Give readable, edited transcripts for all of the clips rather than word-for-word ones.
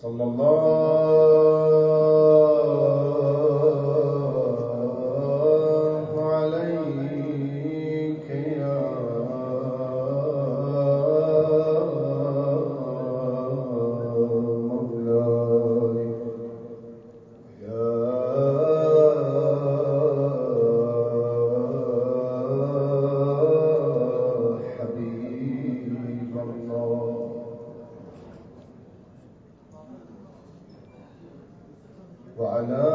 صلى الله عليك يا مولاي يا حبيب الله وعلى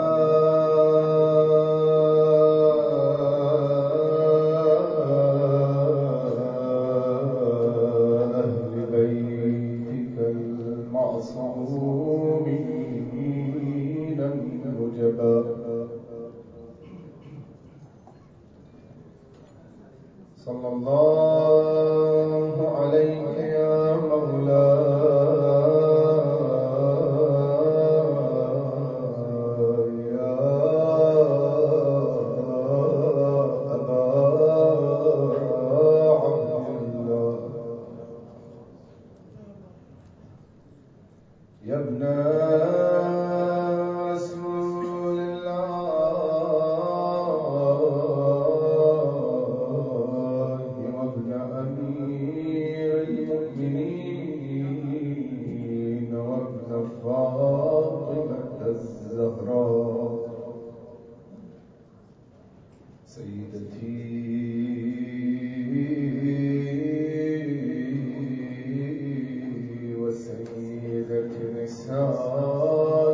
أهل بيتك المعصومين النجباء صلى الله عليك يا مولاي يا أبا عبد الله يا ابن رسول الله وابن أمير المؤمنين وابن فاطمة الزهراء سيدتي وسيدة نساء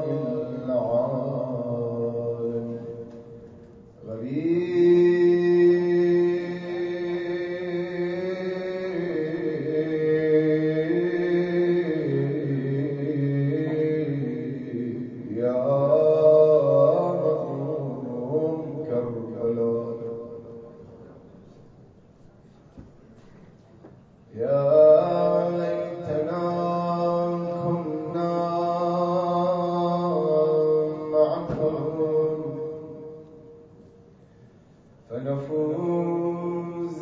العالم يا مظلوم كربلاء يا ليتنا كنا معكم فنفوز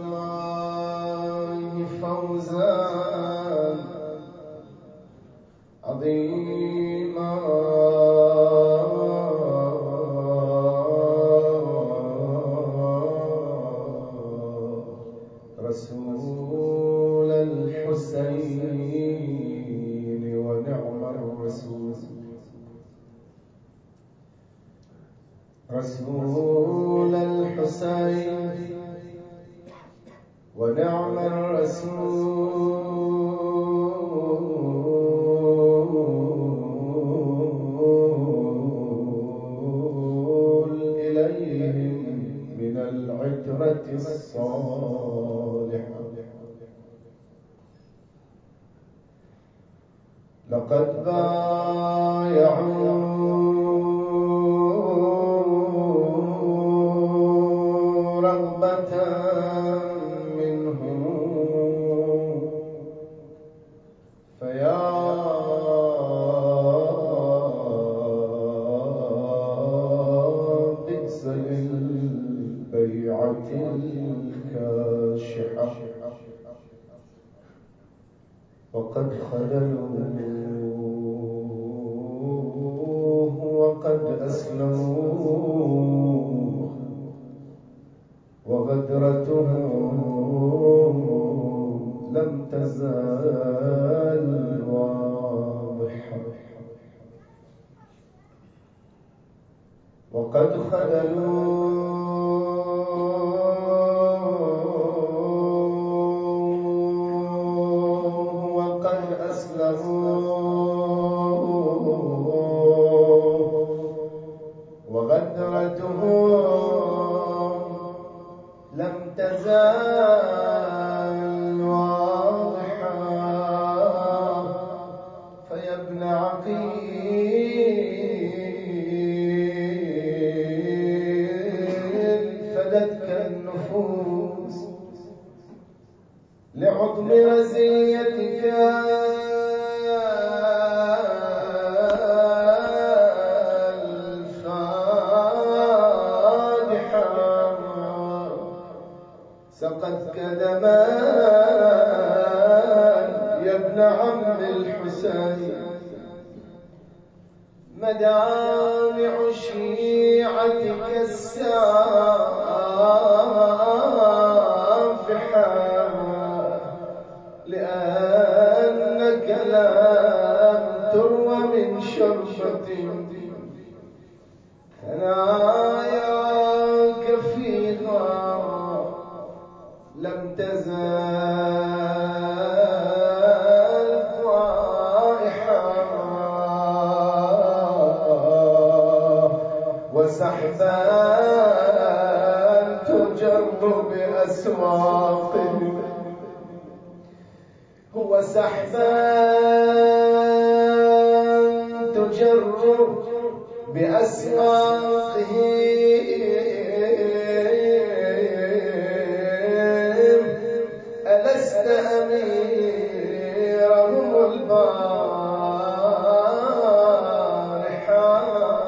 والله فوزا عظيما رسول الحسين ونعم الرسول رسول الحسين ونعم الرسول إليهم من العترة الصالحة لقد بايعوا رغبة منهم فيا بئس للبيعة الكاشحة وقد خذلوه وقد أسلموه وغدرتهم لم تزال واضحة وقد خذلوه وقد أسلموه وغدرتهم لم تزال واضحة فيا ابن عقيل فدتك النفوس لعظم رزيتك سقتك دمان يا ابن عم الحسين مدامع شيعتك السافحة لأنك لم تروى من شربة ثناياك فيها لم تزال طائحة وسحبا تجر بأسواقه هو سحبا تجر بأسواقه ألست أميرهم البارحة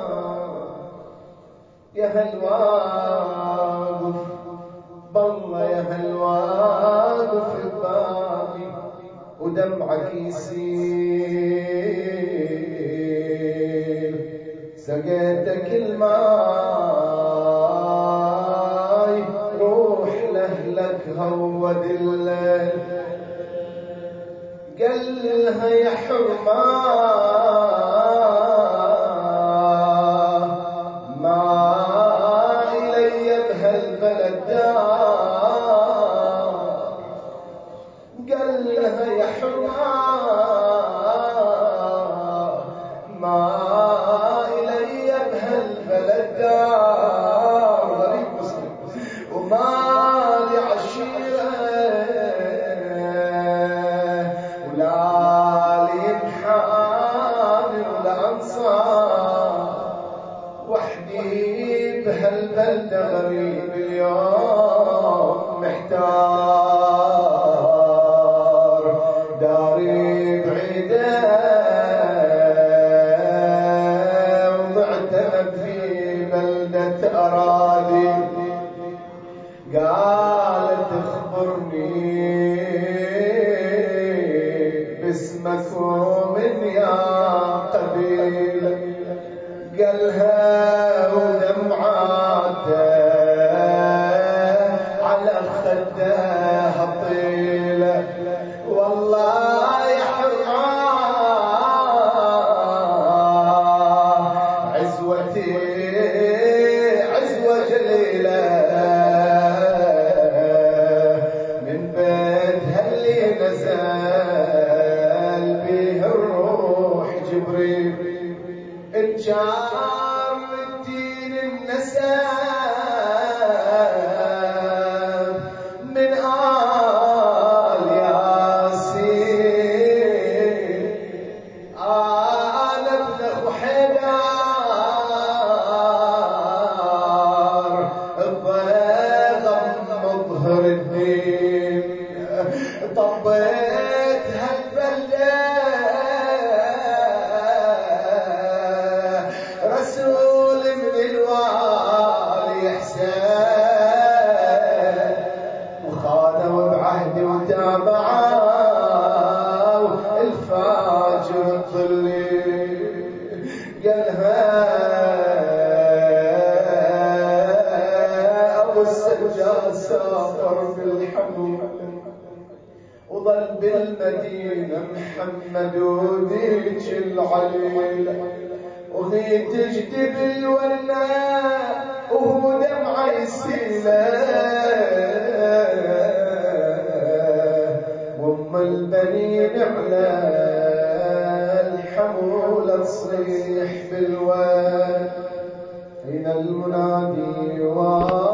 يا هل واقف بالله يا هل واقف ببابي ودمعك يسيل سقيتك الماي روح لأهلك هود الليل قالها يا حرمة ما إلي بهالبلد دار قالها يا حرمة ما إلي بهالبلد دار غريب مسلم وما لي عشيرة ولا لي محامي ولا أنصار وحدي بهالبلدة غريب اليوم محتار داري بعيدة ومعتمد في بلدة أراضي قالت اخبرني باسمك ومن يا قبيلة قالها ودمعاته على خدها طيلة والله يا حرام عزوتي عزوة جليلة من بيتها اللي نزل بيه الروح جبريل الجار الدين النسب من آل ياسين آل ابن أخو حيدر الضيغم مظهر الدين طبيت هالبلدة رسول من الوالي حسين وخانوا بعهدي وتابعوا الفاجر الظلي قالها ابو السجاد سافر بالحمل وظل بالمدينة محمد وذيك العليلة وهي تجدب الورنة وهو دمعه يسيله وام البنين على الحمولة تصيح بالواد حين المنادي